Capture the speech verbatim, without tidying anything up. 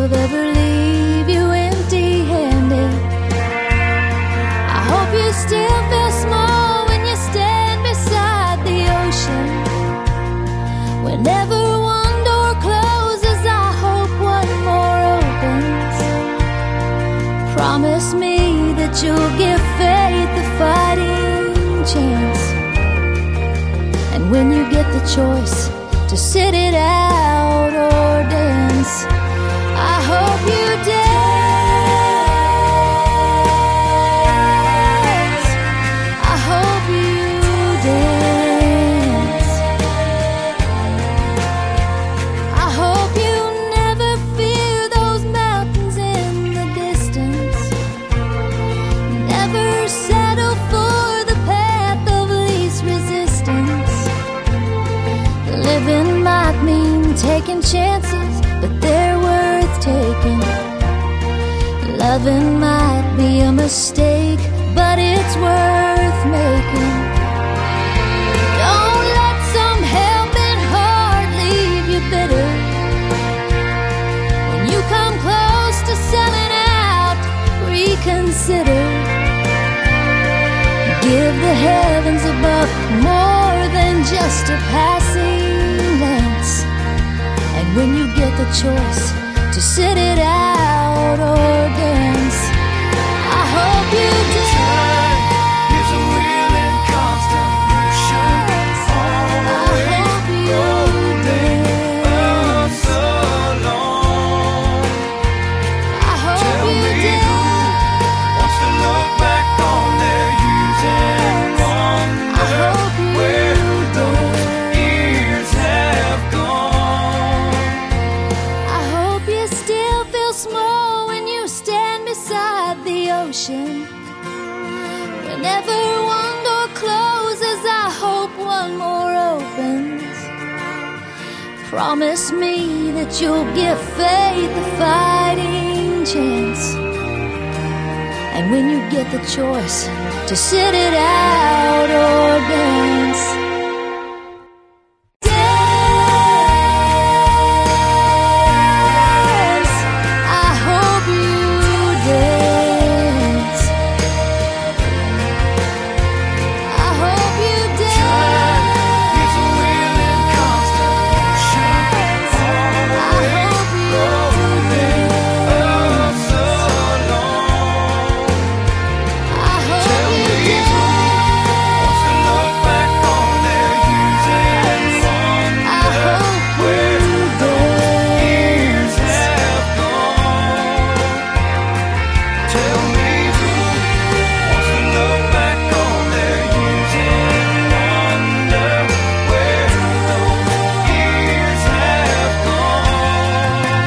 love ever leave you empty-handed. I hope you still feel small when you stand beside the ocean. Whenever one door closes, I hope one more opens. Promise me that you'll give faith a fighting chance. And when you get the choice to sit it out or dance, I hope you dance. I hope you dance. I hope you never fear those mountains in the distance. Never settle for the path of least resistance. Living might mean taking chances, but they're worth taking. Loving might be a mistake, but it's worth making. Don't let some helping heart leave you bitter. When you come close to selling out, reconsider. Give the heavens above more than just a passing glance. And when you get the choice to sit it out or dance, I hope you dance. Time is a wheel in constant motion, always rolling us along. I hope Tell you me dance. who wants to look back on their youth and I wonder hope you where those dance. years have gone. I hope you still feel small when you stand beside the ocean. Whenever one door closes, I hope one more opens. Promise me that you'll give faith a fighting chance. And when you get the choice to sit it out or dance, dance. I hope you dance. I hope you Time dance. is a wheel in constant motion, I always hope you rolling dance. us along. I hope Tell you me who wants to look back on their youth and I wonder hope where you those years dance. have gone. Tell me who wants to look back on their youth and wonder where those years have gone.